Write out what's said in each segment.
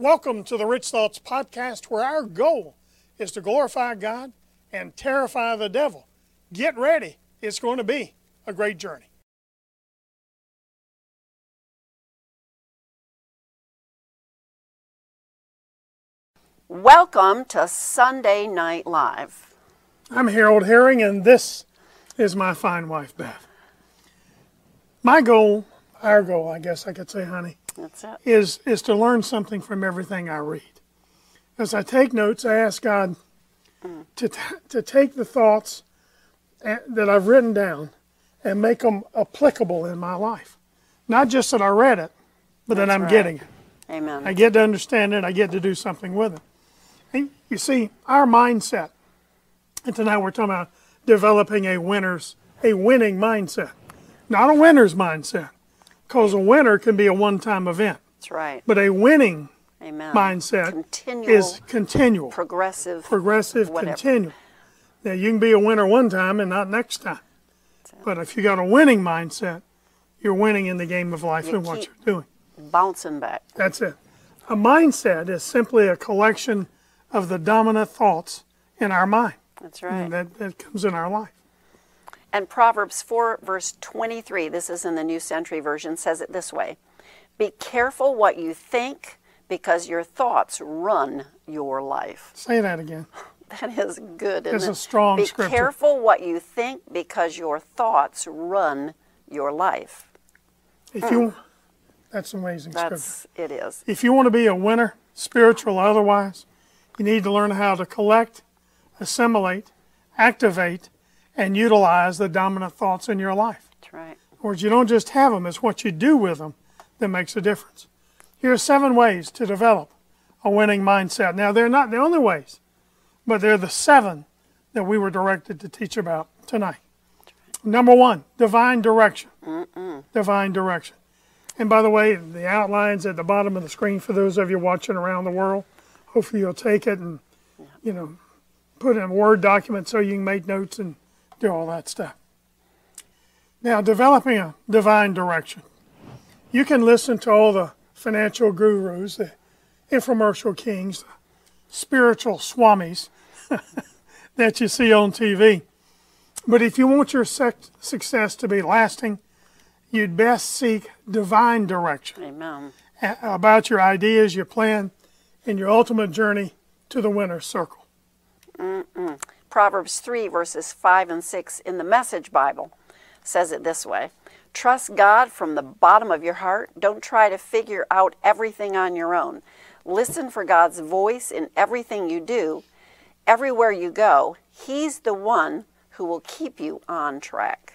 Welcome to the Rich Thoughts Podcast, where our goal is to glorify God and terrify the devil. Get ready. It's going to be a great journey. Welcome to Sunday Night Live. I'm Harold Herring, and this is my fine wife, Beth. My goal, our goal, I guess I could say, honey, That's it. is to learn something from everything I read. As I take notes, I ask God to take the thoughts that I've written down and make them applicable in my life. Not just that I read it, but that I'm getting it. Amen. I get to understand it. I get to do something with it. And you see, our mindset, and tonight we're talking about developing a winning mindset, not a winner's mindset, because a winner can be a one-time event. That's right. But a winning Amen. mindset is continual, progressive, whatever. continual. Now, you can be a winner one time and not next time. But if you got a winning mindset, you're winning in the game of life and what you're doing. Bouncing back. That's it. A mindset is simply a collection of the dominant thoughts in our mind. That's right. That comes in our life. And Proverbs 4, verse 23, this is in the New Century Version, says it this way. Be careful what you think, because your thoughts run your life. Say that again. That is good, isn't it? It's a strong scripture. Be careful what you think, because your thoughts run your life. That's amazing scripture. It is. If you want to be a winner, spiritual or otherwise, you need to learn how to collect, assimilate, activate, and utilize the dominant thoughts in your life. That's right. In other words, you don't just have them, it's what you do with them that makes a difference. Here are 7 ways to develop a winning mindset. Now, they're not the only ways, but they're the 7 that we were directed to teach about tonight. Number 1, divine direction. Divine direction. And by the way, the outline's at the bottom of the screen for those of you watching around the world. Hopefully you'll take it and, put it in a Word document so you can make notes and do all that stuff. Now, developing a divine direction. You can listen to all the financial gurus, the infomercial kings, the spiritual swamis that you see on TV. But if you want your success to be lasting, you'd best seek divine direction. Amen. About your ideas, your plan, and your ultimate journey to the winner's circle. Proverbs 3, verses 5 and 6 in the Message Bible says it this way. Trust God from the bottom of your heart. Don't try to figure out everything on your own. Listen for God's voice in everything you do. Everywhere you go, He's the one who will keep you on track.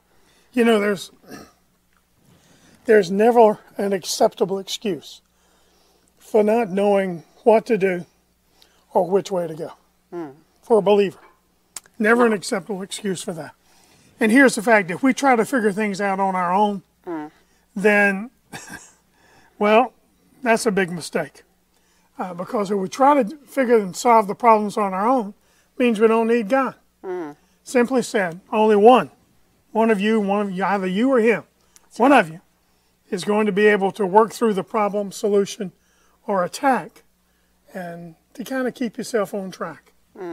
There's never an acceptable excuse for not knowing what to do or which way to go for a believer. Never an acceptable excuse for that. And here's the fact, if we try to figure things out on our own, then, well, that's a big mistake. Because if we try to figure and solve the problems on our own, means we don't need God. Simply said, only one of you, either you or him, one of you is going to be able to work through the problem, solution, or attack, and to kind of keep yourself on track.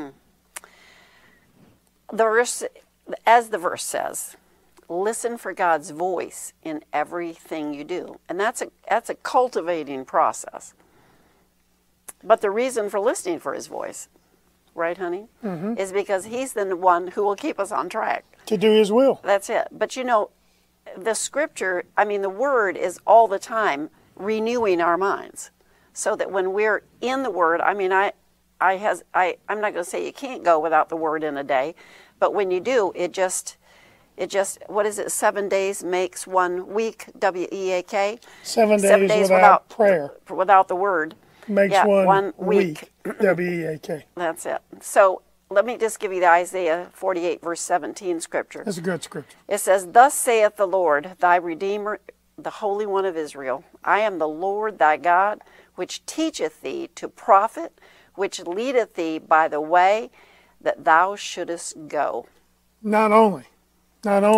As the verse says, listen for God's voice in everything you do. And that's a cultivating process. But the reason for listening for His voice, right, honey, is because He's the one who will keep us on track. To do His will. That's it. But the scripture, the word is all the time renewing our minds. So that when we're in the word, I'm not going to say you can't go without the word in a day, but when you do, it just, what is it, 7 days makes 1 week, W-E-A-K? 7 days without prayer. Without the word. Makes 1 week, W-E-A-K. That's it. So let me just give you the Isaiah 48, verse 17 scripture. That's a good scripture. It says, Thus saith the Lord, thy Redeemer, the Holy One of Israel, I am the Lord thy God, which teacheth thee to profit, which leadeth thee by the way that thou shouldest go. Not only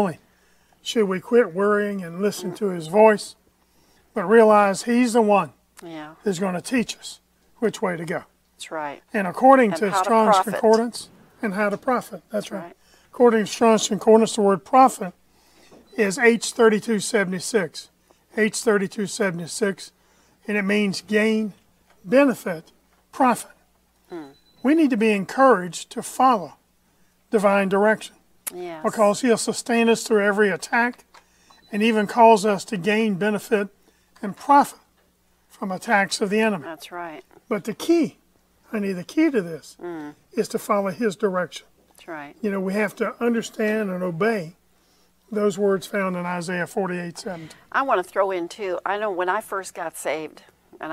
should we quit worrying and listen to His voice, but realize He's the one Yeah, is going to teach us which way to go. that's right. And according And to how to Strong's profit. Concordance, and how to profit. That's right. Right. According to Strong's Concordance, the word profit is H3276. H3276, and it means gain, benefit, profit. We need to be encouraged to follow divine direction Yes. because He'll sustain us through every attack and even cause us to gain benefit and profit from attacks of the enemy. That's right. But the key, honey, the key to this is to follow His direction. That's right. You know, we have to understand and obey those words found in Isaiah 48:17. I want to throw in too. I know when I first got saved, and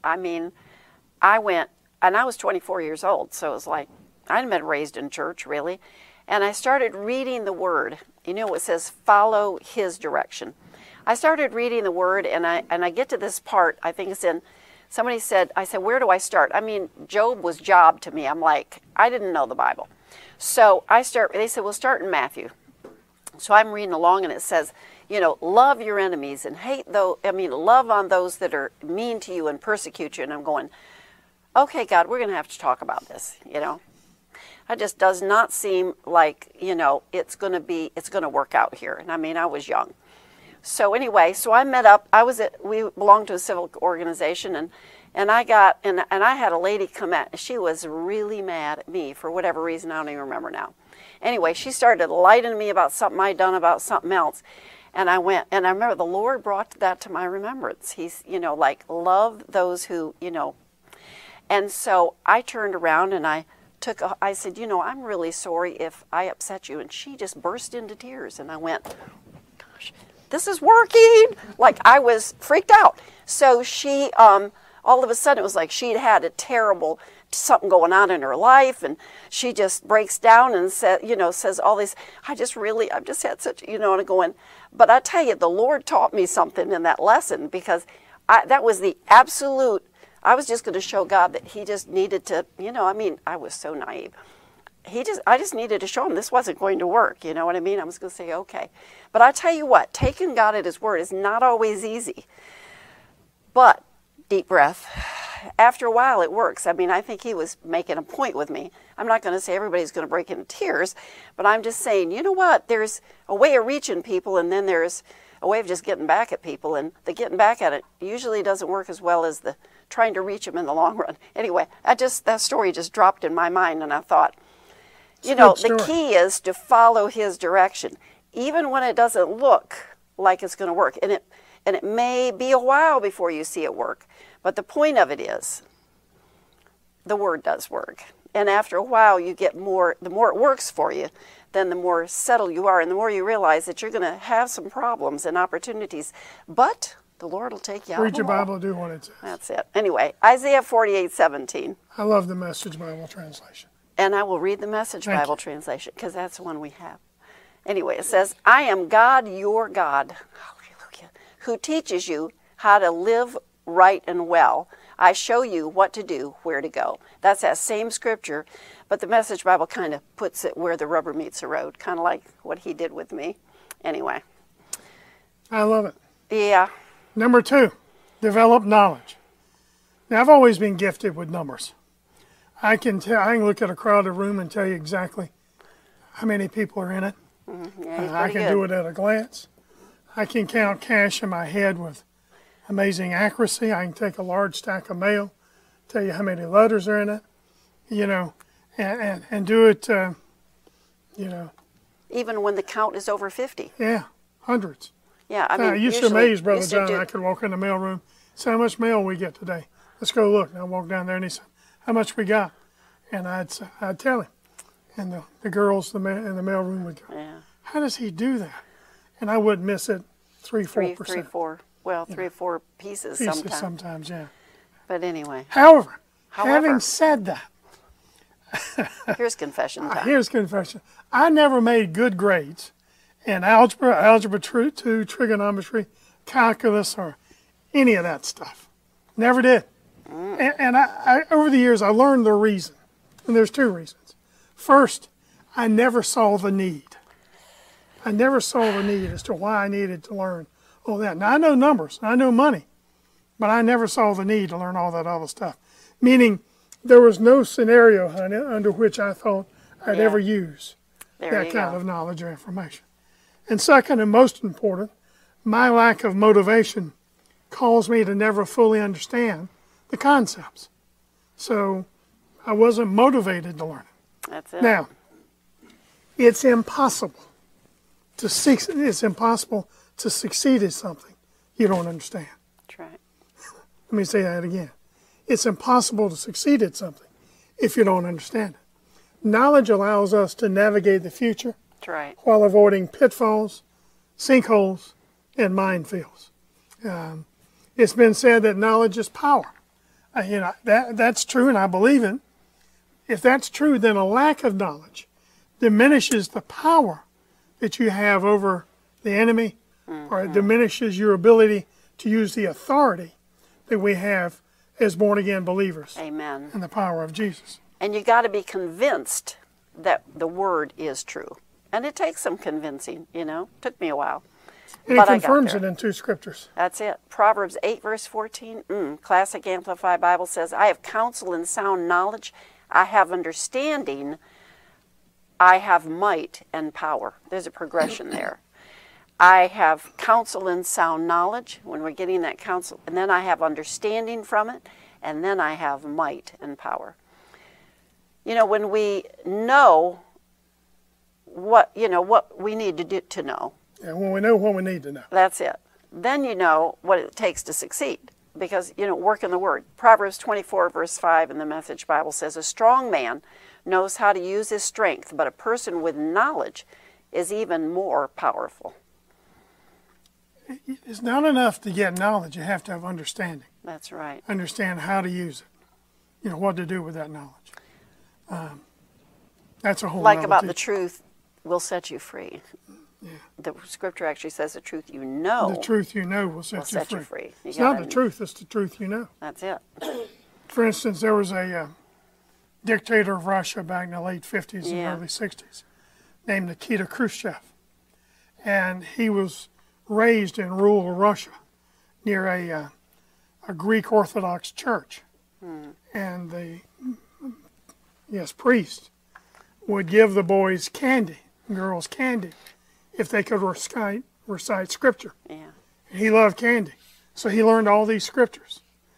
I went, and I was 24 years old, so it was like I hadn't been raised in church really, and I started reading the Word. You know, it says follow His direction. I started reading the Word, and I get to this part. I think it's in. Somebody said, I said, where do I start? I mean, Job was Job to me. I'm like, I didn't know the Bible, so they said, well, start in Matthew. So I'm reading along, and it says, you know, love your enemies and love on those that are mean to you and persecute you. And I'm going, okay, God, we're going to have to talk about this, you know. It just does not seem like, you know, it's going to work out here. And I mean, I was young. So anyway, so I met up, we belonged to a civil organization, and I had a lady come at, she was really mad at me for whatever reason, I don't even remember now. Anyway, she started lighting me about something I'd done about something else. And I went, and I remember the Lord brought that to my remembrance. He's, you know, like, love those who, you know. And so I turned around and I said, you know, I'm really sorry if I upset you. And she just burst into tears. And I went, gosh, this is working. Like, I was freaked out. So she, all of a sudden, it was like she'd had a terrible something going on in her life, and she just breaks down and says all this. I've just had such, you know, and I'm going. But I tell you, the Lord taught me something in that lesson, because that was the absolute. I was just going to show God that He just needed to, you know. I mean, I was so naive. I just needed to show Him this wasn't going to work. You know what I mean? I was going to say, okay. But I tell you what, taking God at His word is not always easy. But deep breath. After a while, it works. I mean, I think He was making a point with me. I'm not going to say everybody's going to break into tears, but I'm just saying, you know what? There's a way of reaching people, and then there's a way of just getting back at people, and the getting back at it usually doesn't work as well as the trying to reach them in the long run. Anyway, that story just dropped in my mind, and I thought, you know, the key is to follow His direction, even when it doesn't look like it's going to work, and it may be a while before you see it work. But the point of it is, the Word does work. And after a while, you get more, the more it works for you, then the more settled you are, and the more you realize that you're going to have some problems and opportunities. But the Lord will take you out. Read your Bible, do what it says. That's it. Anyway, Isaiah 48:17. I love the Message Bible translation. And I will read the Message Bible translation, because that's the one we have. Anyway, it says, I am God, your God, hallelujah, who teaches you how to live right and well. I show you what to do, where to go. That's that same scripture, but the Message Bible kind of puts it where the rubber meets the road, kind of like what He did with me. Anyway. I love it. Yeah. Number 2, develop knowledge. Now, I've always been gifted with numbers. I can look at a crowded room and tell you exactly how many people are in it. Yeah, I can do it at a glance. I can count cash in my head with amazing accuracy. I can take a large stack of mail, tell you how many letters are in it, you know, and do it, you know. Even when the count is over 50. Yeah, hundreds. Yeah, I mean, I used to amaze Brother John. I could walk in the mail room, say, how much mail we get today? Let's go look. And I'd walk down there and he said, how much we got? And I'd tell him. And the girls in the mail room would go, yeah. How does he do that? And I wouldn't miss it 3-4%. 3-4. Well, 3 or 4 pieces sometimes. Sometimes, yeah. But anyway. However, having said that, here's confession time. Here's confession. I never made good grades in algebra 2, trigonometry, calculus, or any of that stuff. Never did. And I over the years, I learned the reason. And there's 2 reasons. First, I never saw the need. I never saw the need as to why I needed to learn all that. Now, I know numbers. I know money. But I never saw the need to learn all that other stuff. Meaning, there was no scenario, honey, under which I thought I'd Yeah. ever use There that you kind go. of knowledge or information. And second, and most important, my lack of motivation caused me to never fully understand the concepts. So I wasn't motivated to learn it. That's it. Now, it's impossible to succeed at something you don't understand. That's right. Let me say that again. It's impossible to succeed at something if you don't understand it. Knowledge allows us to navigate the future That's right. while avoiding pitfalls, sinkholes, and minefields. It's been said that knowledge is power. That's true, and I believe it. If that's true, then a lack of knowledge diminishes the power that you have over the enemy, or it diminishes your ability to use the authority that we have as born-again believers Amen. in the power of Jesus. And you got to be convinced that the word is true. And it takes some convincing, Took me a while. And But it I got confirms there. it in 2 scriptures. That's it. Proverbs 8, verse 14. Classic Amplified Bible says, I have counsel and sound knowledge. I have understanding. I have might and power. There's a progression there. I have counsel and sound knowledge when we're getting that counsel. And then I have understanding from it. And then I have might and power. When we know what we need to do to know, And when we know what we need to know. that's it. Then you know what it takes to succeed. Because, work in the Word. Proverbs 24, verse 5 in the Message Bible says, a strong man knows how to use his strength, but a person with knowledge is even more powerful. It's not enough to get knowledge. You have to have understanding. That's right. Understand how to use it. What to do with that knowledge. That's a whole Like nother about the teaching. truth will set you free. The scripture actually says the truth you know The truth you know will set, will set you free. You It's not gotta- the truth, it's the truth you know. That's it. For instance, there was a dictator of Russia back in the late 50s Yeah. and early 60s named Nikita Khrushchev. And he was raised in rural Russia near a Greek Orthodox church. And the priest would give the boys candy, girls candy, if they could recite scripture. Yeah. And he loved candy. So he learned all these scriptures.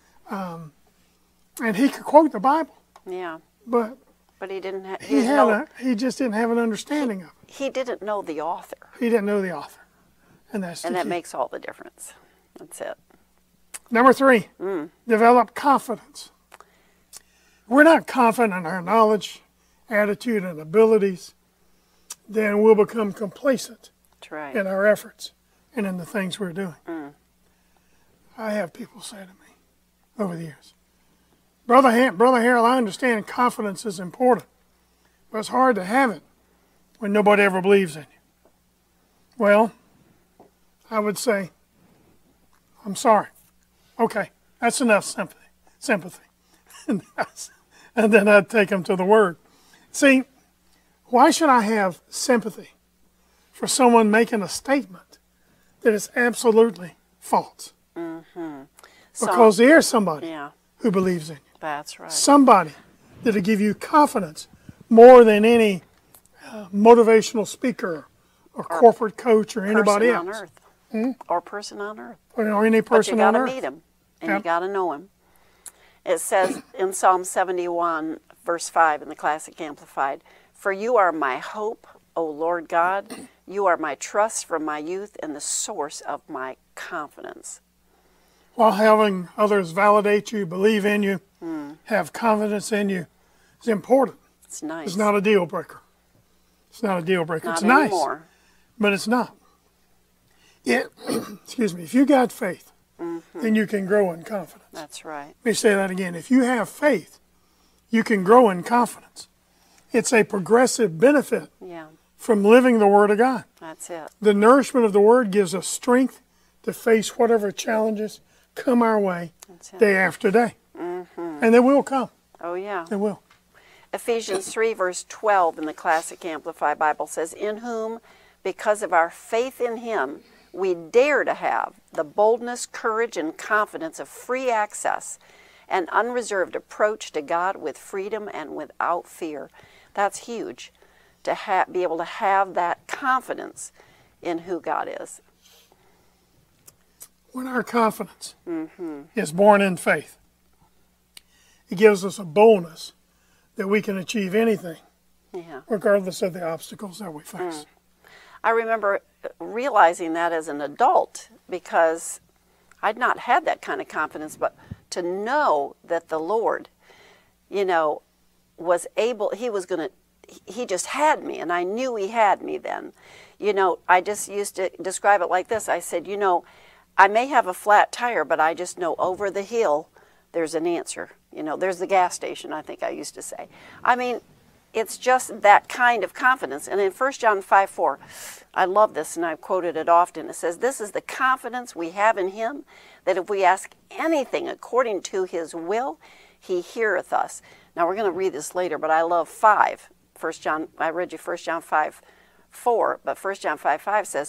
And he could quote the Bible, Yeah. but But he didn't have. he just didn't have an understanding of it. He didn't know the author, He didn't know the author. And that's the and that key. makes all the difference. That's it. Number 3, develop confidence. We're not confident in our knowledge, attitude, and abilities, then we'll become complacent That's right. in our efforts and in the things we're doing. I have people say to me over the years, Brother Harold, I understand confidence is important, but it's hard to have it when nobody ever believes in you. Well, I would say, I'm sorry. Okay, that's enough sympathy. And then I'd take them to the Word. See, why should I have sympathy for someone making a statement that is absolutely false? Because there's somebody Yeah, who believes in you. that's right. Somebody that'll give you confidence more than any motivational speaker or corporate coach or anybody Person else. on earth. Or person on earth. Or any But you person got on to earth. meet him, and you Yep. got to know him. It says in Psalm 71, verse 5 in the Classic Amplified, for you are my hope, O Lord God. You are my trust from my youth and the source of my confidence. While having others validate you, believe in you, have confidence in you is important. It's nice. It's not a deal breaker. It's not a deal breaker. Not It's nice, anymore. but it's not. Excuse me. If you got faith, then you can grow in confidence. That's right. Let me say that again. If you have faith, you can grow in confidence. It's a progressive benefit Yeah, from living the Word of God. that's it. The nourishment of the Word gives us strength to face whatever challenges come our way That's it. day after day. And they will come. Oh, yeah. They will. Ephesians 3, verse 12 in the Classic Amplified Bible says, in whom, because of our faith in him, we dare to have the boldness, courage, and confidence of free access and unreserved approach to God with freedom and without fear. That's huge, to be able to have that confidence in who God is. When our confidence is born in faith, it gives us a boldness that we can achieve anything, regardless of the obstacles that we face. I remember realizing that as an adult, because I'd not had that kind of confidence, but to know that the Lord, was able, he just had me, and I knew he had me then. I just used to describe it like this. I said, I may have a flat tire, but I just know over the hill there's an answer. There's the gas station, I think I used to say. I mean, it's just that kind of confidence. And in 1 John 5:4, I love this, and I've quoted it often. It says, "This is the confidence we have in him, that if we ask anything according to his will, he heareth us." Now, we're going to read this later, but I love 5. 1 John, I read you 1 John 5:4, but 1 John 5:5 says,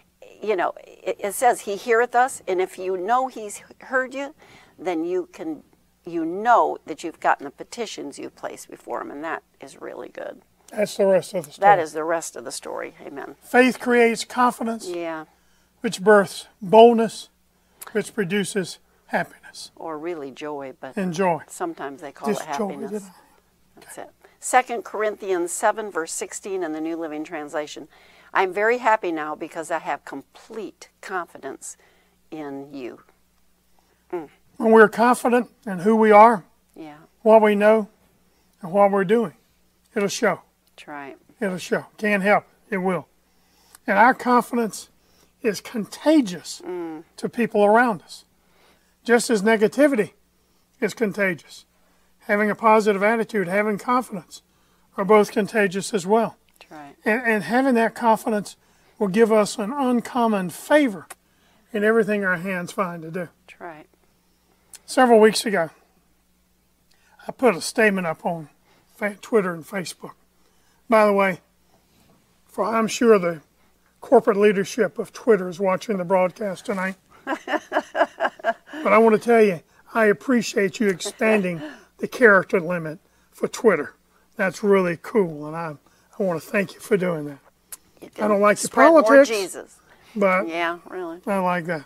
it says, he heareth us, and if you know he's heard you, then you know that you've gotten the petitions you placed before him, and that is really good. That's the rest of the story. That is the rest of the story. Amen. Faith creates confidence, Yeah. which births boldness, which produces happiness. Or really joy, but and joy. Sometimes they call Just it happiness. joy. That's it. 2 Corinthians 7, verse 16 in the New Living Translation. "I'm very happy now because I have complete confidence in you." When we're confident in who we are, Yeah, what we know, and what we're doing, it'll show. that's right. It'll show. Can't help it. It will. And our confidence is contagious to people around us. Just as negativity is contagious. Having a positive attitude, having confidence are both contagious as well. That's right. And having that confidence will give us an uncommon favor in everything our hands find to do. That's right. Several weeks ago, I put a statement up on Twitter and Facebook. By the way, I'm sure the corporate leadership of Twitter is watching the broadcast tonight. But I want to tell you, I appreciate you expanding the character limit for Twitter. That's really cool, and I want to thank you for doing that. I don't like the politics, more Jesus. but Yeah, really. I like that.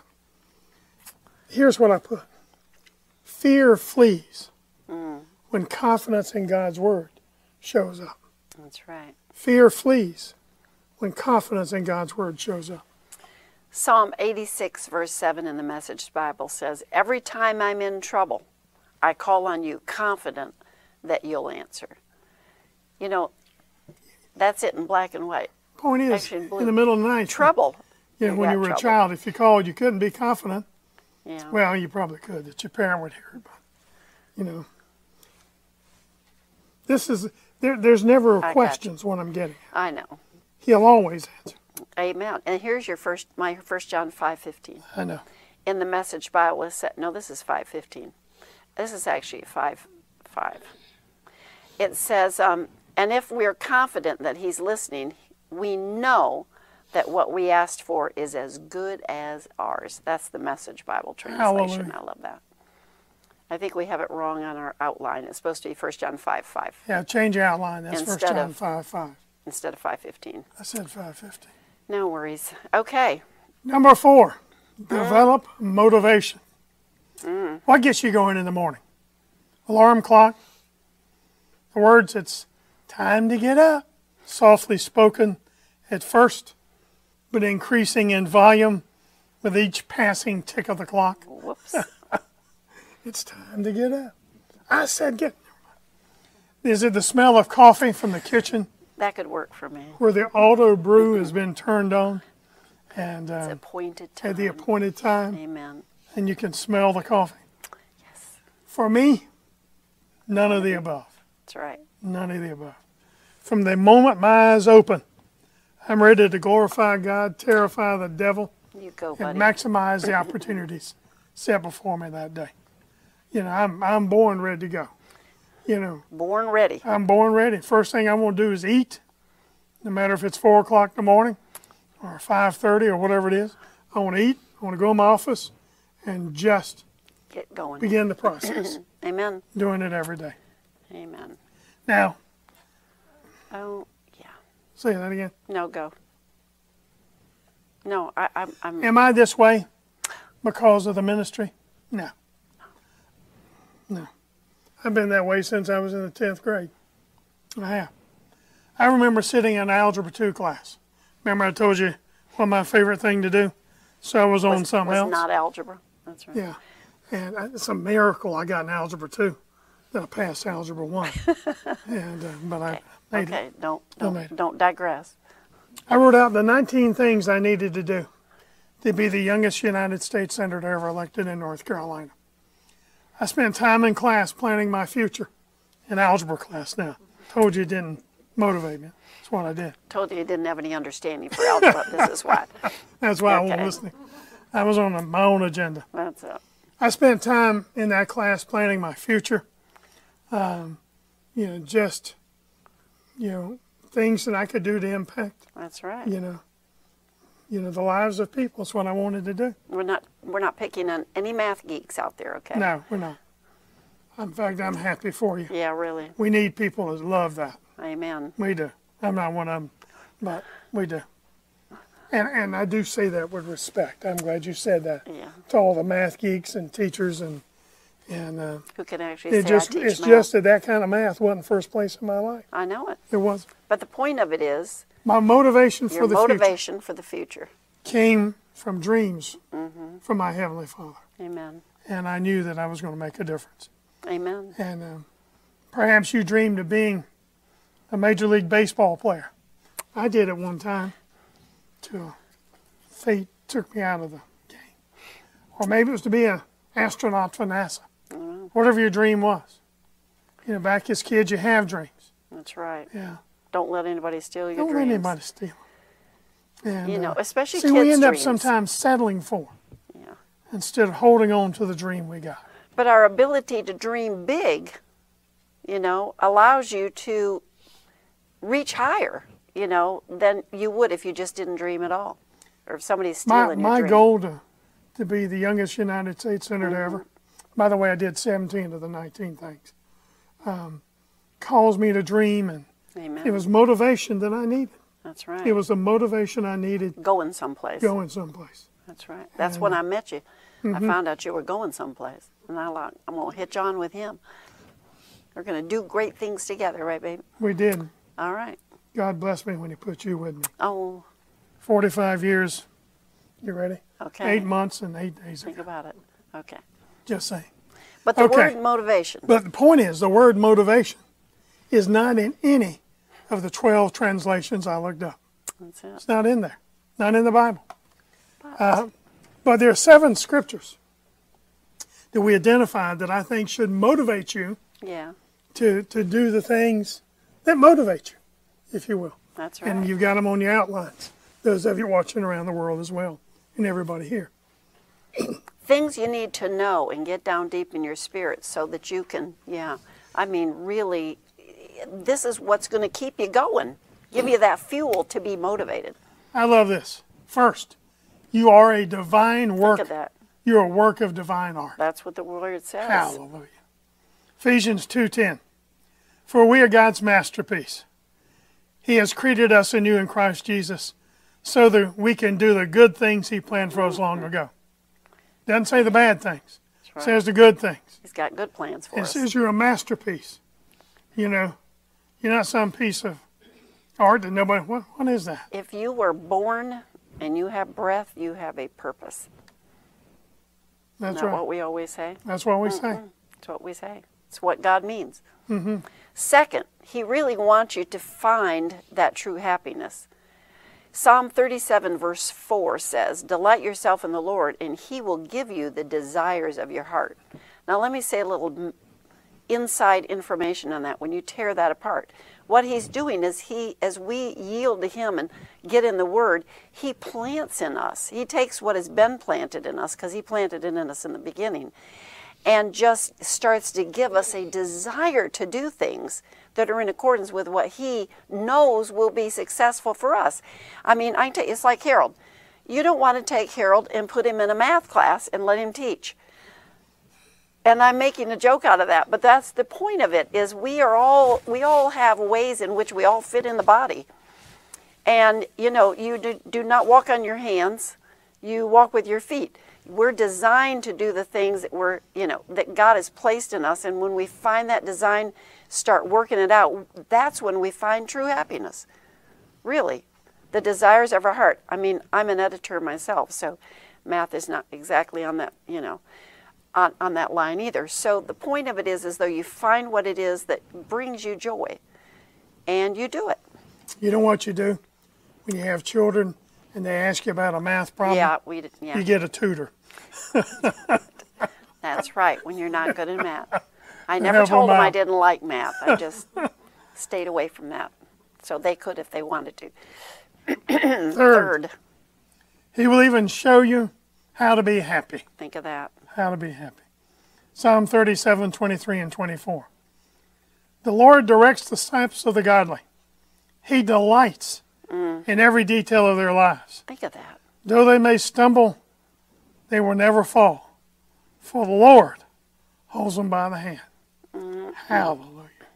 Here's what I put. Fear flees when confidence in God's word shows up. That's right. Fear flees when confidence in God's word shows up. Psalm 86, verse 7 in the Message Bible says, "Every time I'm in trouble, I call on you, confident that you'll answer." That's it in black and white. Point is, Actually, in blue. in the middle of the night, Trouble. when got you were trouble. a child, if you called, you couldn't be confident. Yeah. Well, you probably could, that your parent would hear it, but, there's never questions what I'm getting at. I know. He'll always answer. Amen. And here's my 1 John 5:15. I know. In the Message Bible is set. No, this is 5:15. This is actually 5:5. It says, "And if we're confident that he's listening, we know that what we asked for is as good as ours." That's the Message Bible translation. Hallelujah. I love that. I think we have it wrong on our outline. It's supposed to be 1 John 5:5 Yeah, change your outline. That's 1 Instead John of- 5:5. instead of 5:15. I said 5:15. No worries. Okay. Number 4, develop motivation. What gets you going in the morning? Alarm clock. The words, it's time to get up. Softly spoken at first, but increasing in volume with each passing tick of the clock. Whoops. It's time to get up. I said get. Is it the smell of coffee from the kitchen That could work for me. where the auto brew has been turned on and It's appointed time. at the appointed time, Amen. and you can smell the coffee? Yes. For me, none of the above. That's right. None of the above. From the moment my eyes open, I'm ready to glorify God, terrify the devil, You go, and buddy. maximize the opportunities set before me that day. I'm born ready to go. Born ready. I'm born ready. First thing I'm going to do is eat, no matter if it's 4 o'clock in the morning or 5:30 or whatever it is. I want to eat. I want to go in my office and just Get going. begin the process. Amen. Doing it every day. Amen. Now, Oh, yeah. say that again. No, go. No, I'm. Am I this way because of the ministry? No. No. I've been that way since I was in the 10th grade. I have. I remember sitting in Algebra 2 class. Remember I told you what my favorite thing to do? So I was on something was else. not algebra. That's right. Yeah. And it's a miracle I got in Algebra 2 that I passed Algebra 1. And, but I made Okay, it. don't digress. I wrote out the 19 things I needed to do to be the youngest United States Senator ever elected in North Carolina. I spent time in class planning my future, in algebra class now. Told you it didn't motivate me. That's what I did. Told you didn't have any understanding for algebra. This is why. That's why I wasn't Okay. listening. I was on my own agenda. That's it. I spent time in that class planning my future. Just things that I could do to impact, That's right. the lives of people. That's what I wanted to do. We're not picking on any math geeks out there, okay? No, we're not. In fact, I'm happy for you. Yeah, really. We need people that love that. Amen. We do. I'm not one of them, but we do. And I do say that with respect. I'm glad you said that. Yeah. To all the math geeks and teachers and Who can actually say I teach it's math? just that kind of math wasn't first place in my life. I know it. It was. But the point of it is My motivation your for the future motivation for the future. came from dreams from my Heavenly Father. Amen. And I knew that I was going to make a difference. Amen. And perhaps you dreamed of being a Major League Baseball player. I did at one time till fate took me out of the game. Or maybe it was to be an astronaut for NASA. Whatever your dream was. Back as kids, you have dreams. That's right. Yeah. Don't let anybody steal your Don't dreams. let anybody steal them. And, especially see, kids' we end up dreams. sometimes settling for 'em Yeah. instead of holding on to the dream we got. But our ability to dream big, allows you to reach higher, than you would if you just didn't dream at all. Or if somebody's stealing your My dream. goal to be the youngest United States Senator Mm-hmm. ever, by the way, I did 17 of the 19 things, caused me to dream, and Amen. it was motivation that I needed. That's right. It was the motivation I needed Going someplace. going someplace. That's right. That's when I met you. I found out you were going someplace. And I'm going to hitch on with him. We're going to do great things together, right, babe? We did. All right. God bless me when he put you with me. Oh, 45 years. You ready? okay. 8 months and 8 days Think ago. about it. Okay. Just saying. But the Okay. word motivation. But the point is, the word motivation is not in any of the 12 translations I looked up. That's it. It's not in there. Not in the Bible. But there are 7 scriptures that we identified that I think should motivate you Yeah, to do the things that motivate you, if you will. that's right. And you've got them on your outlines. Those of you watching around the world as well, and everybody here. Things you need to know and get down deep in your spirit so that you can, really, this is what's going to keep you going. Give you that fuel to be motivated. I love this. First, you are a divine Look work. at that. You're a work of divine art. That's what the word says. Hallelujah. Ephesians 2:10. For we are God's masterpiece. He has created us anew in Christ Jesus so that we can do the good things he planned for us long ago. Doesn't say the bad things. That's right. Says the good things. He's got good plans for It us. says you're a masterpiece. You're not some piece of art that nobody, what is that? If you were born and you have breath, you have a purpose. That's Isn't that right. what we always say? That's what we say. It's what we say. It's what God means. Second, he really wants you to find that true happiness. Psalm 37 verse 4 says, delight yourself in the Lord and he will give you the desires of your heart. Now let me say a little inside information on that when you tear that apart. What he's doing is as we yield to him and get in the word, he plants in us. He takes what has been planted in us, because he planted it in us in the beginning, and just starts to give us a desire to do things that are in accordance with what he knows will be successful for us. I tell you, it's like Harold. You don't want to take Harold and put him in a math class and let him teach. And I'm making a joke out of that, but that's the point of it, is we all have ways in which we all fit in the body. And, you know, you do not walk on your hands, you walk with your feet. We're designed to do the things that that God has placed in us, and when we find that design, start working it out, that's when we find true happiness. Really. The desires of our heart. I mean, I'm an editor myself, so math is not exactly on that, on that line either. So the point of it is though you find what it is that brings you joy, and you do it. You know what you do when you have children and they ask you about a math problem? Yeah. You get a tutor. That's right, when you're not good at math. I never told them I didn't like math. I just stayed away from that. So they could if they wanted to. Third. He will even show you how to be happy. Think of that. How to be happy. Psalm 37, 23 and 24. The Lord directs the steps of the godly. He delights in every detail of their lives. Think of that. Though they may stumble, they will never fall. For the Lord holds them by the hand. Hallelujah.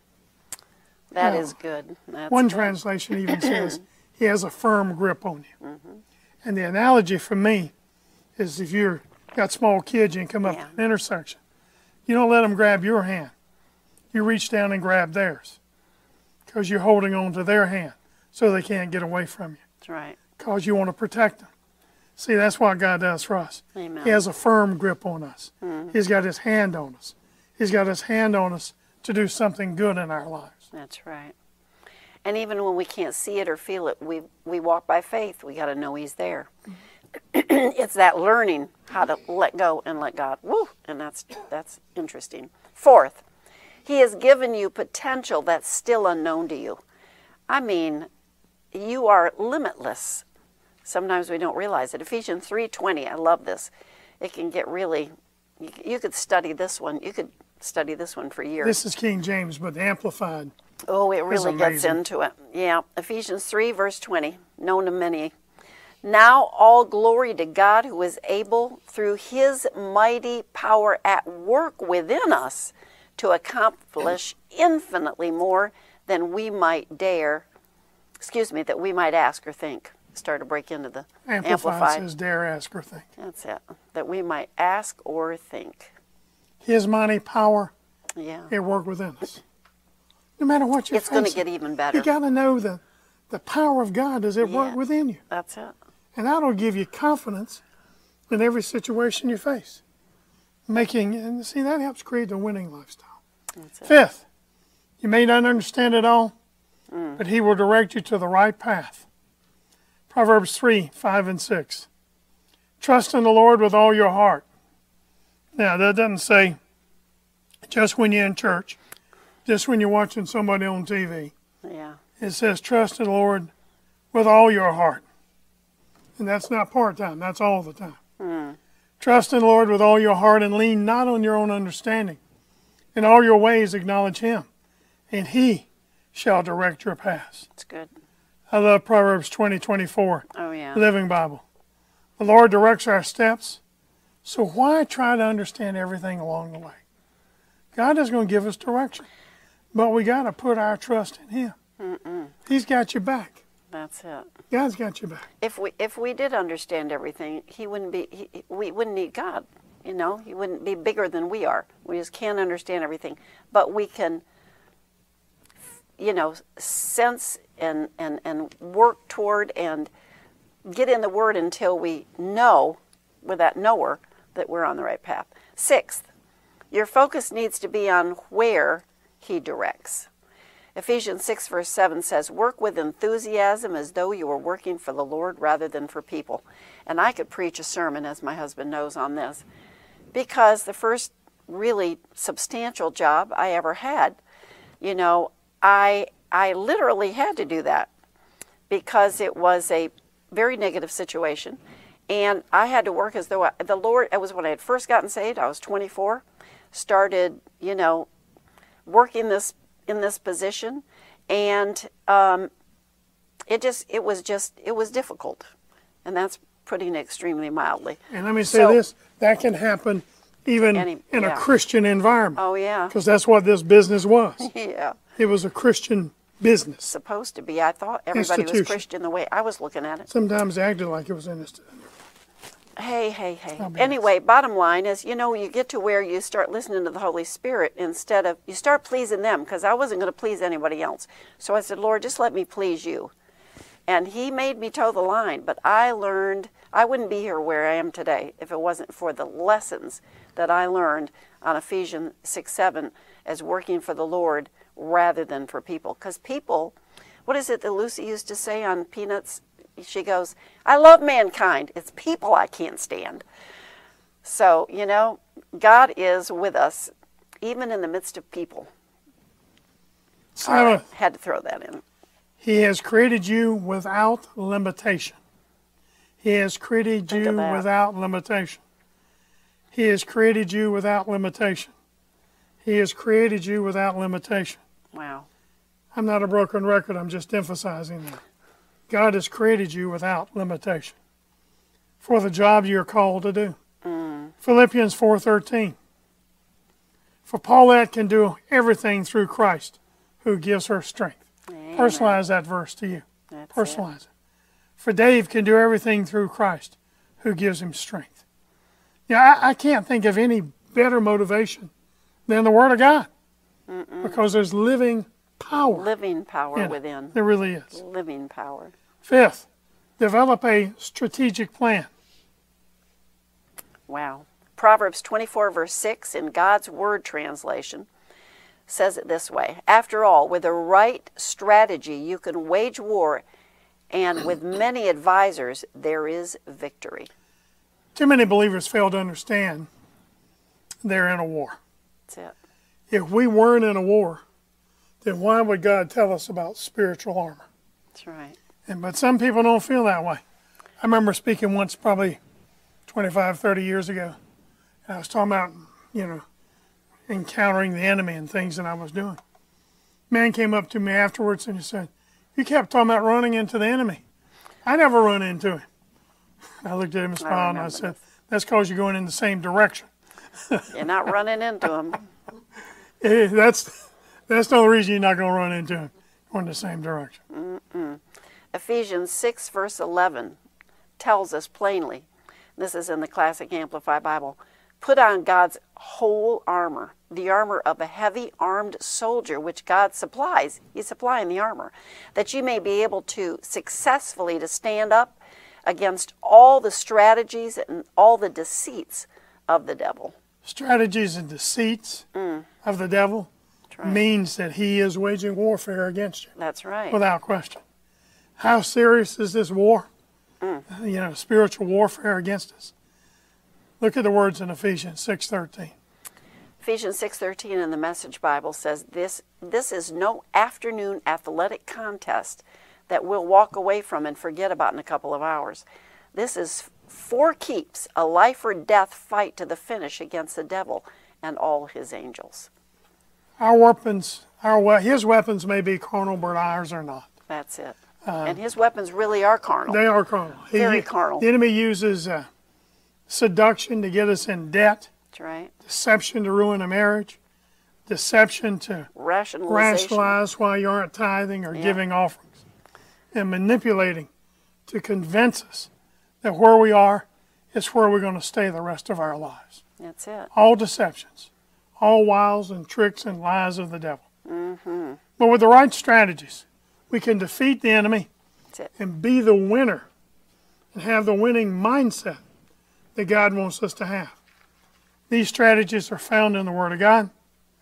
That is good. That's One good. translation even says, he has a firm grip on you. And the analogy for me is if you've got small kids and come up to an intersection, you don't let them grab your hand. You reach down and grab theirs because you're holding on to their hand so they can't get away from you. That's right. Because you want to protect them. See, that's what God does for us. Amen. He has a firm grip on us. He's got his hand on us. He's got his hand on us to do something good in our lives. That's right. And even when we can't see it or feel it, we walk by faith. We got to know he's there. It's that learning how to let go and let God. Woo! And that's interesting. Fourth, he has given you potential that's still unknown to you. I mean, you are limitless. Sometimes we don't realize it. Ephesians 3:20, I love this. It can get really, you could study this one. You could study this one for years. This is King James, but the Amplified. Oh, it really gets into it. Yeah, Ephesians 3, verse 20, known to many. Now all glory to God who is able, through his mighty power at work within us, to accomplish infinitely more than we might that we might ask or think. Start to break into the Amplified. Says dare, ask, or think. That's it. That we might ask or think. His mighty power at work within us. No matter what you're facing. It's going to get even better. You got to know the power of God is at work within you. That's it. And that'll give you confidence in every situation you face. And see, that helps create a winning lifestyle. That's it. Fifth, you may not understand it all, but he will direct you to the right path. Proverbs 3, 5 and 6. Trust in the Lord with all your heart. Now, that doesn't say just when you're in church, just when you're watching somebody on TV. Yeah. It says trust in the Lord with all your heart. And that's not part-time, that's all the time. Trust in the Lord with all your heart and lean not on your own understanding. In all your ways acknowledge him, and he shall direct your paths. That's good. I love Proverbs 20:24. Oh, yeah. Living Bible. The Lord directs our steps, so why try to understand everything along the way? God is going to give us direction, but we got to put our trust in him. He's got your back. That's it. God's got your back. If we did understand everything, we wouldn't need God. You know, he wouldn't be bigger than we are. We just can't understand everything, but we can, sense and work toward and get in the Word until we know, with that knower, that we're on the right path. Sixth, your focus needs to be on where he directs. Ephesians 6, verse 7 says, work with enthusiasm as though you were working for the Lord rather than for people. And I could preach a sermon, as my husband knows, on this, because the first really substantial job I ever had, I literally had to do that because it was a very negative situation. And I had to work as though the Lord, it was when I had first gotten saved, I was 24, started, working in this position, and it was difficult, and that's putting it extremely mildly. And let me say So- this, that can happen even in a yeah. Christian environment. Oh, yeah. Because that's what this business was. Yeah. It was a Christian business. Supposed to be. I thought everybody was Institution. Christian the way I was looking at it. Sometimes they acted like it was in this. Hey. I'll be Anyway, bottom line is, you get to where you start listening to the Holy Spirit instead of, you start pleasing them, because I wasn't going to please anybody else. So I said, Lord, just let me please you. And he made me toe the line, but I learned, I wouldn't be here where I am today if it wasn't for the lessons that I learned on Ephesians 6:7 as working for the Lord rather than for people. Because people, what is it that Lucy used to say on Peanuts? She goes, I love mankind. It's people I can't stand. So, God is with us, even in the midst of people. Seventh, Had to throw that in. He has created you without limitation. He has created Think you of that. without limitation. He has created you without limitation. He has created you without limitation. Wow. I'm not a broken record, I'm just emphasizing that. God has created you without limitation for the job you're called to do. Philippians 4:13. For Paulette can do everything through Christ who gives her strength. Amen. Personalize that verse to you. That's Personalize it. For Dave can do everything through Christ who gives him strength. Yeah, I can't think of any better motivation than the Word of God. Because there's living power. Living power in it. within. There really is. Living power. Fifth, develop a strategic plan. Wow. Proverbs 24, verse 6 in God's Word translation says it this way. After all, with the right strategy, you can wage war, and with many advisors, there is victory. Too many believers fail to understand they're in a war. That's it. If we weren't in a war, then why would God tell us about spiritual armor? That's right. But some people don't feel that way. I remember speaking once, probably 25, 30 years ago. And I was talking about, encountering the enemy and things that I was doing. Man came up to me afterwards and he said, you kept talking about running into the enemy. I never run into him. I looked at him and smiled and I said, that's because you're going in the same direction. You're not running into them. That's the only reason you're not going to run into him. Going in the same direction. Ephesians 6, verse 11 tells us plainly, this is in the Classic Amplified Bible, put on God's whole armor, the armor of a heavy armed soldier, which God supplies. He's supplying the armor, that you may be able to successfully to stand up against all the strategies and all the deceits of the devil. Strategies and deceits of the devil means that he is waging warfare against you. That's right. Without question. How serious is this war? Spiritual warfare against us. Look at the words in Ephesians 6:13. Ephesians 6:13 in the Message Bible says, this is no afternoon athletic contest that we'll walk away from and forget about in a couple of hours. This is for keeps, a life or death fight to the finish against the devil and all his angels. Our weapons, his weapons may be carnal, but ours are not. That's it. And his weapons really are carnal. They are carnal. Very carnal. The enemy uses seduction to get us in debt, That's right. deception to ruin a marriage, deception to Rationalization. rationalize why you aren't tithing or giving offerings, and manipulating to convince us that where we are is where we're going to stay the rest of our lives. That's it. All deceptions, all wiles and tricks and lies of the devil. But with the right strategies, we can defeat the enemy That's it. and be the winner and have the winning mindset that God wants us to have. These strategies are found in the Word of God.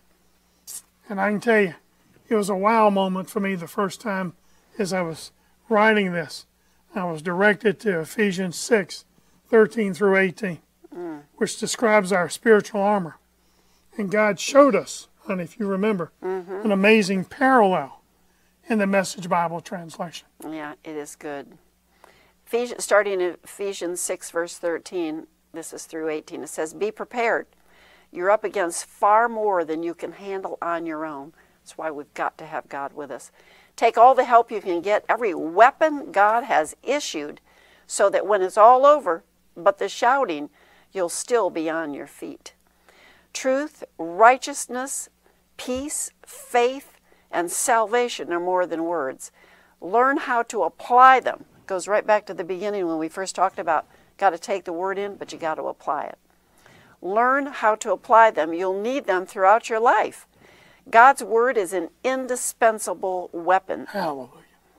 And I can tell you, it was a wow moment for me the first time as I was writing this. I was directed to Ephesians 6:13 through 18, which describes our spiritual armor. And God showed us, and if you remember, an amazing parallel in the Message Bible translation. Yeah, it is good. Starting in Ephesians 6, verse 13, this is through 18, it says, be prepared. You're up against far more than you can handle on your own. That's why we've got to have God with us. Take all the help you can get, every weapon God has issued, so that when it's all over, but the shouting, you'll still be on your feet. Truth, righteousness, peace, faith, and salvation are more than words. Learn how to apply them. It goes right back to the beginning when we first talked about got to take the word in, but you got to apply it. Learn how to apply them. You'll need them throughout your life. God's word is an indispensable weapon. Hallelujah.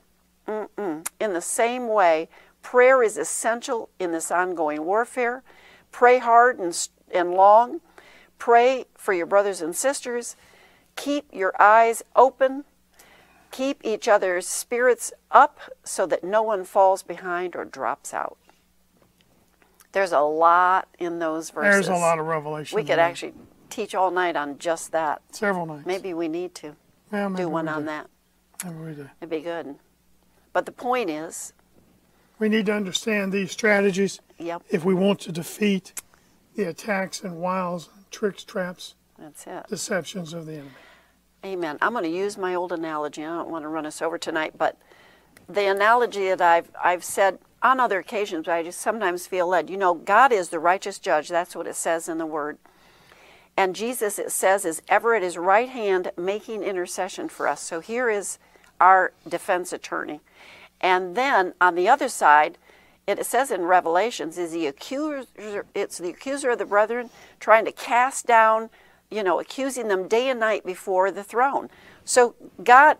In the same way, prayer is essential in this ongoing warfare. Pray hard and long. Pray for your brothers and sisters. Keep your eyes open. Keep each other's spirits up so that no one falls behind or drops out. There's a lot in those verses. There's a lot of revelation. We could actually teach all night on just that. Several nights. Maybe we need to do one on that. Maybe we do. It'd be good. But the point is, we need to understand these strategies yep, if we want to defeat the attacks and wiles, tricks, traps, that's it. deceptions of the enemy. Amen. I'm going to use my old analogy. I don't want to run us over tonight, but the analogy that I've said on other occasions, I just sometimes feel led. You know, God is the righteous judge. That's what it says in the Word. And Jesus, it says, is ever at his right hand making intercession for us. So here is our defense attorney. And then on the other side, it says in Revelations, is the accuser, it's the accuser of the brethren trying to cast down, you know, accusing them day and night before the throne. So God,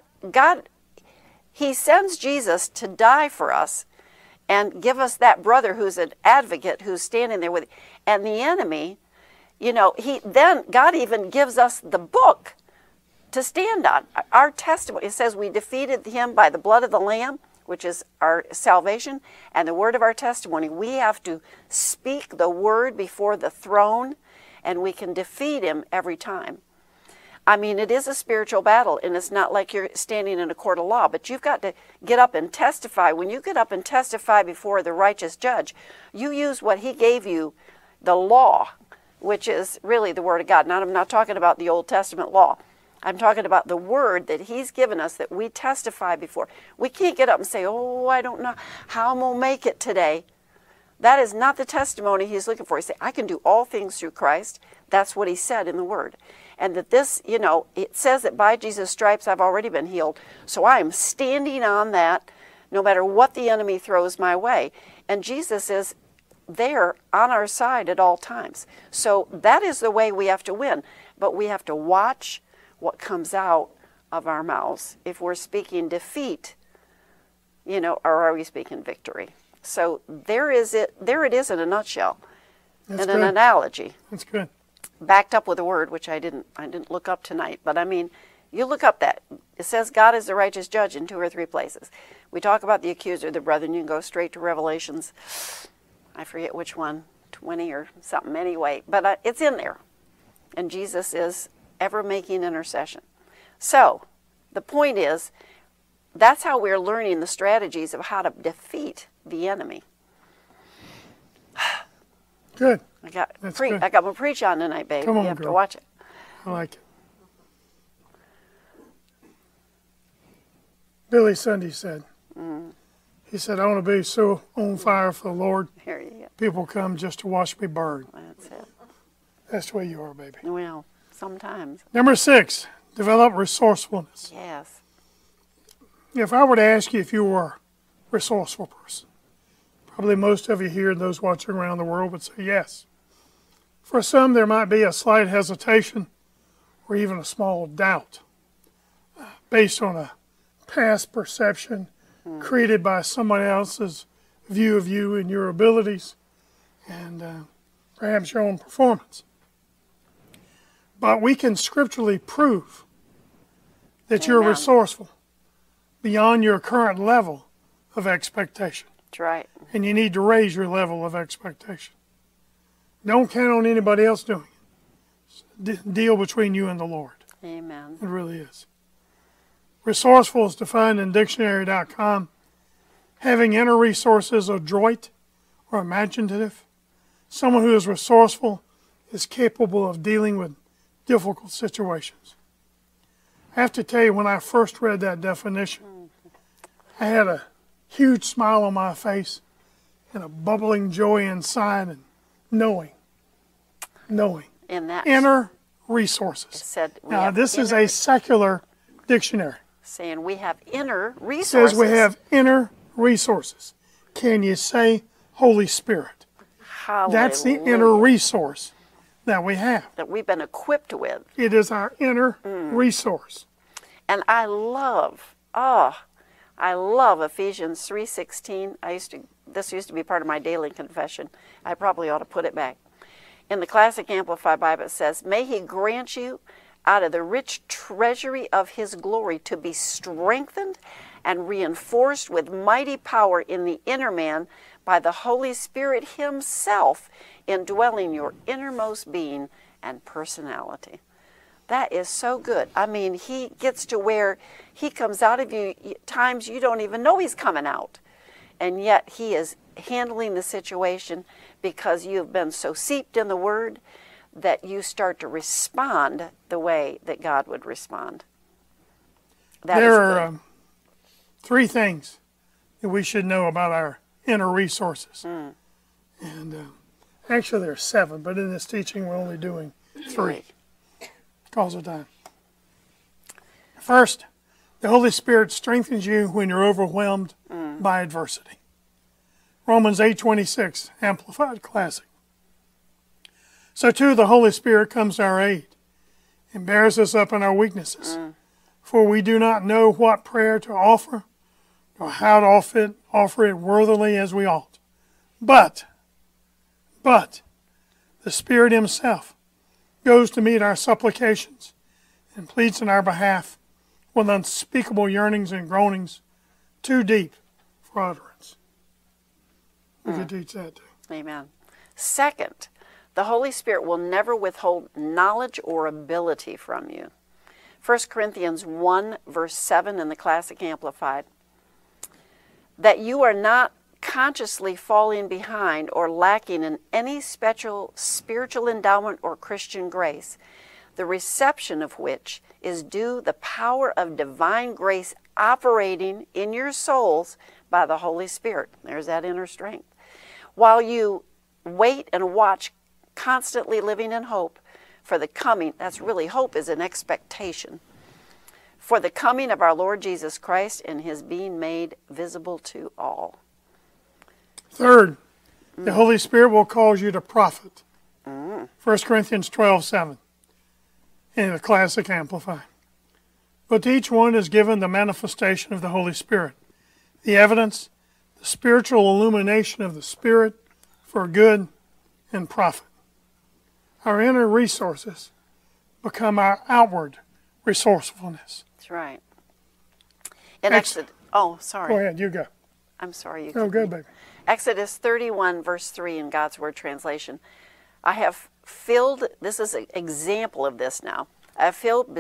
he sends Jesus to die for us and give us that brother who's an advocate who's standing there with, and the enemy, you know, then God even gives us the book to stand on. Our testimony, it says we defeated him by the blood of the Lamb, which is our salvation, and the word of our testimony. We have to speak the word before the throne, and we can defeat him every time. I mean, it is a spiritual battle, and it's not like you're standing in a court of law, but you've got to get up and testify. When you get up and testify before the righteous judge, you use what he gave you, the law, which is really the word of God. Now, I'm not talking about the Old Testament law. I'm talking about the word that he's given us that we testify before. We can't get up and say, oh, I don't know how I'm going to make it today. That is not the testimony he's looking for. He said, I can do all things through Christ. That's what he said in the word. And that this, you know, it says that by Jesus' stripes I've already been healed. So I am standing on that no matter what the enemy throws my way. And Jesus is there on our side at all times. So that is the way we have to win. But we have to watch what comes out of our mouths. If we're speaking defeat, you know, or are we speaking victory? So there it is in a nutshell. That's in good. an analogy. That's good. Backed up with a word, which I didn't look up tonight. But I mean, you look up that. It says God is the righteous judge in 2 or 3 places. We talk about the accuser, the brethren. You can go straight to Revelations. I forget which one, 20 or something anyway. But it's in there. And Jesus is ever making intercession. So the point is, that's how we're learning the strategies of how to defeat the enemy. Good. I got good. I got my preach on tonight, babe. Come on, you have to girl. watch it. I like it. Billy Sunday said, he said, I want to be so on fire for the Lord, Here you go. people come just to watch me burn. That's it. That's the way you are, baby. Well, sometimes. Number 6, develop resourcefulness. Yes. If I were to ask you if you were a resourceful person, probably most of you here and those watching around the world would say yes. For some, there might be a slight hesitation or even a small doubt based on a past perception created by someone else's view of you and your abilities and perhaps your own performance. But we can scripturally prove that you're Amen. resourceful beyond your current level of expectation. That's right. And you need to raise your level of expectation. Don't count on anybody else doing it. It's a deal between you and the Lord. Amen. It really is. Resourceful is defined in dictionary.com. Having inner resources, adroit or imaginative. Someone who is resourceful is capable of dealing with difficult situations. I have to tell you, when I first read that definition, I had a huge smile on my face and a bubbling joy inside and knowing. In that Inner resources. said we Now, have this is inner- a secular dictionary. saying we have inner It resources. says we have inner resources. Can you say Holy Spirit? That's the Hallelujah. inner resource that we have. that we've been equipped with. It is our inner resource. And I love Ephesians 3:16. This used to be part of my daily confession. I probably ought to put it back. In the Classic Amplified Bible, it says, "May He grant you out of the rich treasury of His glory to be strengthened and reinforced with mighty power in the inner man by the Holy Spirit Himself, indwelling your innermost being and personality." That is so good. I mean, He gets to where He comes out of you times you don't even know He's coming out. And yet He is handling the situation because you've been so seeped in the Word that you start to respond the way that God would respond. That is There good. are three things that we should know about our inner resources. And actually there are 7, but in this teaching we're only doing 3 because of time. First, the Holy Spirit strengthens you when you're overwhelmed by adversity. Romans 8:26, Amplified Classic. So too the Holy Spirit comes to our aid and bears us up in our weaknesses. For we do not know what prayer to offer, or how to offer it worthily as we ought. But the Spirit Himself goes to meet our supplications and pleads in our behalf with unspeakable yearnings and groanings too deep for utterance. We could teach that too. Amen. Second, the Holy Spirit will never withhold knowledge or ability from you. 1 Corinthians 1, verse 7 in the Classic Amplified. That you are not consciously falling behind or lacking in any special spiritual endowment or Christian grace, the reception of which is due the power of divine grace operating in your souls by the Holy Spirit. There's that inner strength. While you wait and watch, constantly living in hope for the coming, that's really hope is an expectation, for the coming of our Lord Jesus Christ and His being made visible to all. Third, the Holy Spirit will cause you to profit. 1 Corinthians 12:7 in the Classic Amplified. But to each one is given the manifestation of the Holy Spirit, the evidence, the spiritual illumination of the Spirit for good and profit. Our inner resources become our outward resourcefulness. That's right. In Exodus, Go sorry. ahead, you go. I'm sorry. You Go good, baby. Exodus 31, verse 3 in God's Word translation. I have filled, this is an example of this now. I have filled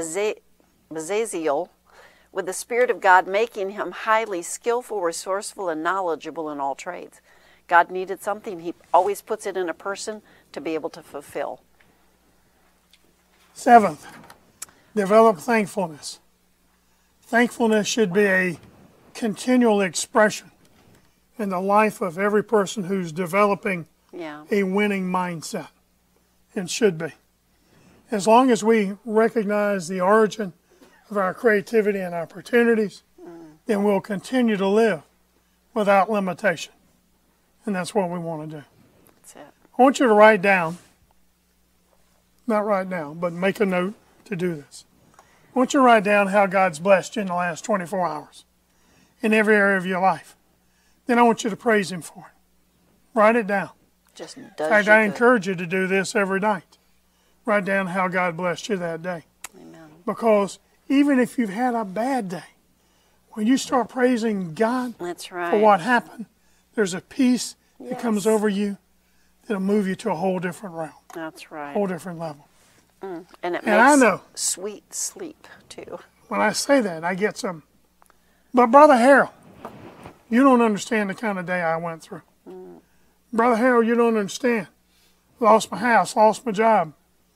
Bezaleel with the Spirit of God, making him highly skillful, resourceful, and knowledgeable in all trades. God needed something, He always puts it in a person to be able to fulfill. Seventh, develop thankfulness. Thankfulness should be a continual expression in the life of every person who's developing Yeah. a winning mindset. It should be. As long as we recognize the origin of our creativity and opportunities, then we'll continue to live without limitation. And that's what we want to do. That's it. I want you to write down, not right now, but make a note to do this. I want you to write down how God's blessed you in the last 24 hours in every area of your life. Then I want you to praise Him for it. Write it down. Just In does fact, you I good. encourage you to do this every night. Write down how God blessed you that day. Amen. Because even if you've had a bad day, when you start praising God That's right. for what happened, there's a peace that Yes. comes over you that'll move you to a whole different realm, That's right. whole different level. And it And I makes know. sweet sleep too. When I say that, I get some. But Brother Harold, you don't understand the kind of day I went through. Brother Harold, you don't understand. Lost my house, lost my job,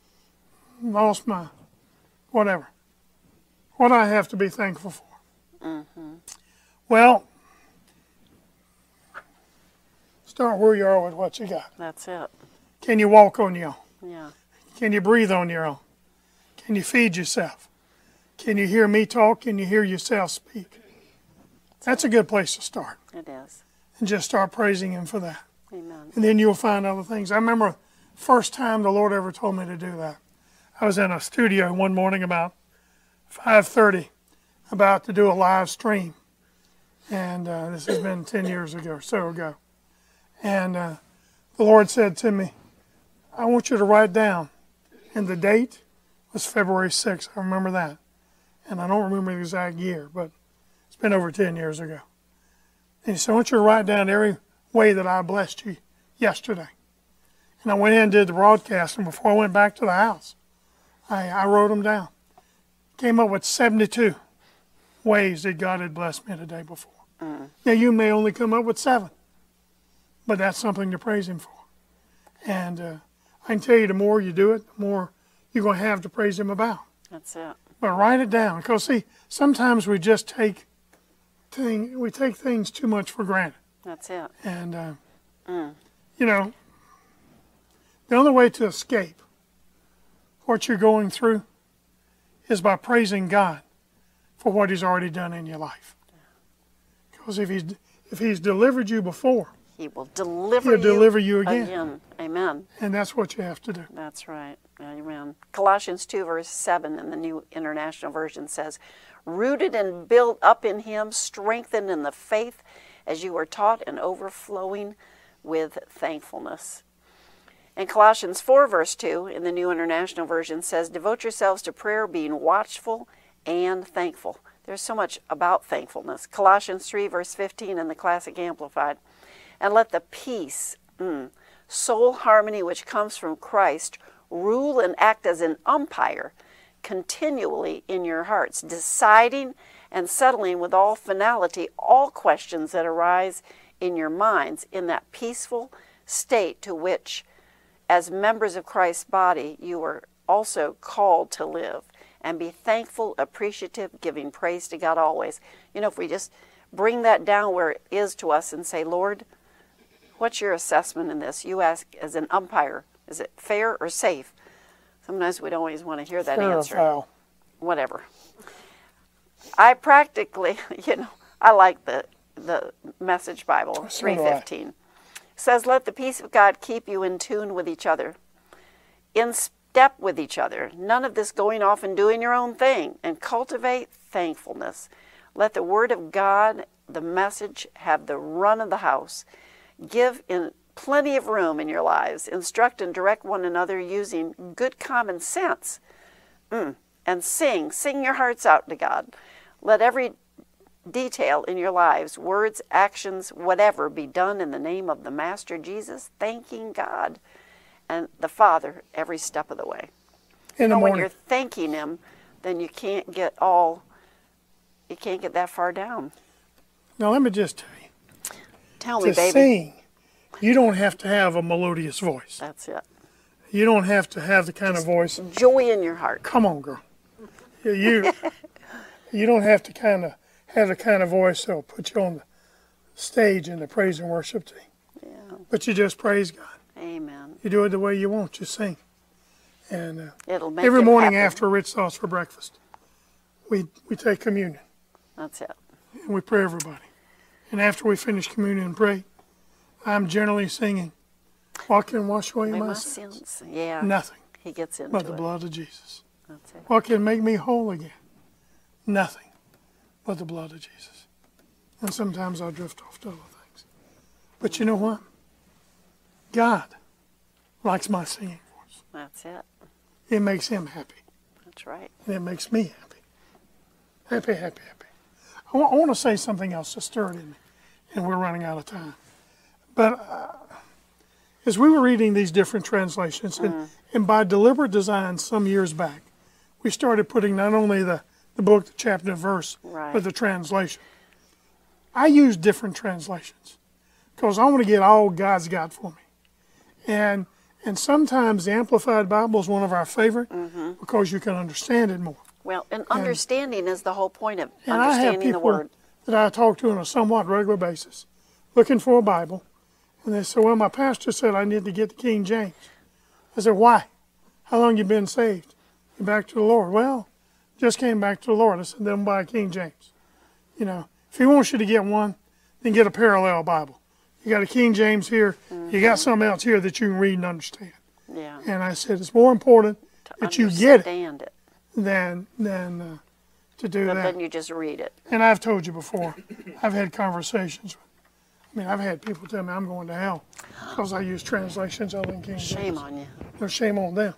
lost my whatever. What do I have to be thankful for? Well, Start where you are with what you got. That's it. Can you walk on your own? Yeah. Can you breathe on your own? Can you feed yourself? Can you hear me talk? Can you hear yourself speak? That's a good place to start. It is. And just start praising Him for that. Amen. And then you'll find other things. I remember first time the Lord ever told me to do that. I was in a studio one morning about 5:30, about to do a live stream. And this has been 10 years ago or so ago. And the Lord said to me, I want you to write down. And the date was February 6th. I remember that. And I don't remember the exact year, but it's been over 10 years ago. And He said, I want you to write down every way that I blessed you yesterday. And I went in and did the broadcast, and before I went back to the house, I wrote them down. Came up with 72 ways that God had blessed me the day before. Now, you may only come up with 7, but that's something to praise Him for. And I can tell you, the more you do it, the more you're going to have to praise Him about. That's it. But write it down, because see, sometimes we just take things too much for granted. That's it. And you know, the only way to escape what you're going through is by praising God for what He's already done in your life. Because if He's delivered you before, He will deliver He'll deliver you again. Amen. And that's what you have to do. That's right. Amen. Colossians 2, verse 7 in the New International Version says, rooted and built up in Him, strengthened in the faith as you are taught, and overflowing with thankfulness. And Colossians 4, verse 2 in the New International Version says, devote yourselves to prayer, being watchful and thankful. There's so much about thankfulness. Colossians 3, verse 15 in the Classic Amplified. And let the peace, soul harmony which comes from Christ, rule and act as an umpire continually in your hearts, deciding and settling with all finality all questions that arise in your minds in that peaceful state to which, as members of Christ's body, you are also called to live. And be thankful, appreciative, giving praise to God always. You know, if we just bring that down where it is to us and say, Lord, what's your assessment in this? You ask as an umpire, is it fair or safe? Sometimes we don't always want to hear that Fair or answer. foul. Whatever. I practically, I like the Message Bible, So do I. 3:15. Says, let the peace of God keep you in tune with each other, in step with each other. None of this going off and doing your own thing, and cultivate thankfulness. Let the Word of God, the message, have the run of the house. Give in plenty of room in your lives. Instruct and direct one another using good common sense. And sing your hearts out to God. Let every detail in your lives, words, actions, whatever, be done in the name of the Master Jesus, thanking God and the Father every step of the way. In the When morning. you're thanking Him, then you can't get that far down. Now let me just tell you, Tell me, to baby. sing, you don't have to have a melodious voice. That's it. You don't have to have the kind of voice. Joy in your heart. Come on, girl. You don't have to have the kind of voice that'll put you on the stage in the praise and worship team. Yeah. But you just praise God. Amen. You do it the way you want. You sing. And It'll make every Him morning happy. after Rich Sauce for breakfast, we take communion That's it. and we pray everybody. And after we finish communion and pray, I'm generally singing, what can wash away My my sins? sins. Yeah. Nothing He gets into but the it. blood of Jesus. That's it. What can make me whole again? Nothing but the blood of Jesus. And sometimes I drift off to other things. But you know what? God likes my singing voice. That's it. It makes Him happy. That's right. And it makes me happy. Happy, happy, happy. I want to say something else to stir it in me. And we're running out of time. But as we were reading these different translations, and by deliberate design some years back, we started putting not only the book, the chapter, and verse, Right. but the translation. I use different translations because I want to get all God's got for me. And sometimes the Amplified Bible is one of our favorite because you can understand it more. Well, and understanding is the whole point of And I have understanding the people Word. that I talk to on a somewhat regular basis looking for a Bible, And they said, well, my pastor said I need to get the King James. I said, why? How long you been saved? You back to the Lord? Well, just came back to the Lord. I said, then buy a King James. You know, if he wants you to get one, then get a parallel Bible. You got a King James here. You got something else here that you can read and understand. Yeah. And I said, it's more important that you get it Understand it. than to do But that. then you just read it. And I've told you before, I've had conversations. I've had people tell me I'm going to hell because I use translations other than King James. Shame on you. No, shame on them.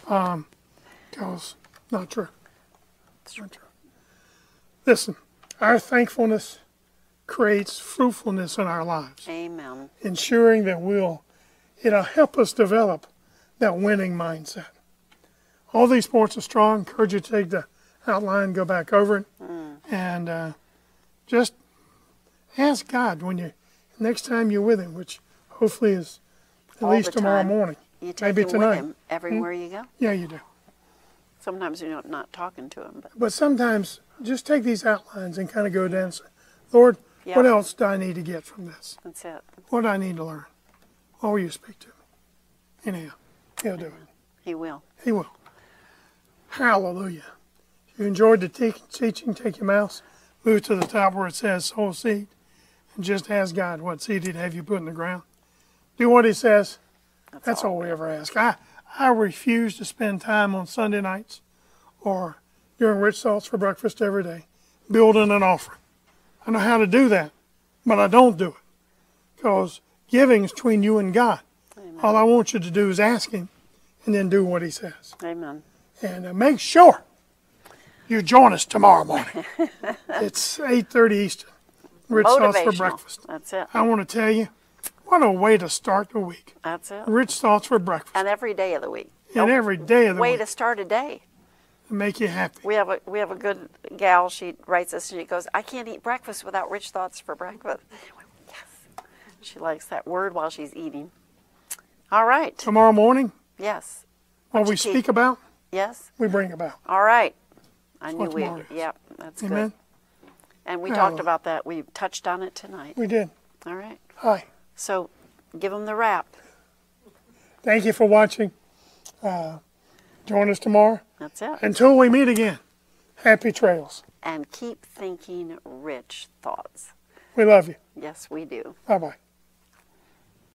Because not true. It's not true. Listen, our thankfulness creates fruitfulness in our lives, Amen. ensuring that it'll help us develop that winning mindset. All these points are strong. Encourage you to take the outline, go back over it, and just ask God next time you're with Him, which hopefully is at All least the tomorrow time. morning. You take Maybe him tonight. with him everywhere you go. Yeah, you do. Sometimes you're not talking to him, but But sometimes just take these outlines and kind of go down and say, Lord, Yeah. what else do I need to get from this? that's it. What do I need to learn? What will you speak to me? Anyhow, He'll do it. He will. He will. Hallelujah. If you enjoyed the teaching, take your mouse, move to the top where it says sow seed, and just ask God what seed He'd have you put in the ground. Do what He says. That's all we ever ask. I refuse to spend time on Sunday nights or during Rich Thoughts for breakfast every day building an offering. I know how to do that, but I don't do it because giving is between you and God. Amen. All I want you to do is ask Him and then do what He says. Amen. And make sure you join us tomorrow morning. It's 8:30 Eastern. Rich Thoughts for Motivational. breakfast. That's it. I want to tell you, what a way to start the week. That's it. Rich Thoughts for breakfast. And every day of the week. And every day of the Way week to start a day. to make you happy. We have a good gal. She writes us and she goes, "I can't eat breakfast without Rich Thoughts for breakfast." Yes, she likes that word while she's eating. All right. Tomorrow morning, Yes. what we you keep? speak about, Yes. we bring about. All right. I knew what we. tomorrow is. Yep. That's Amen? good. And we Hallelujah. talked about that. We touched on it tonight. We did. All right. Hi. So, give them the wrap. Thank you for watching. Join us tomorrow. That's it. Until we meet again, happy trails. And keep thinking rich thoughts. We love you. Yes, we do. Bye-bye.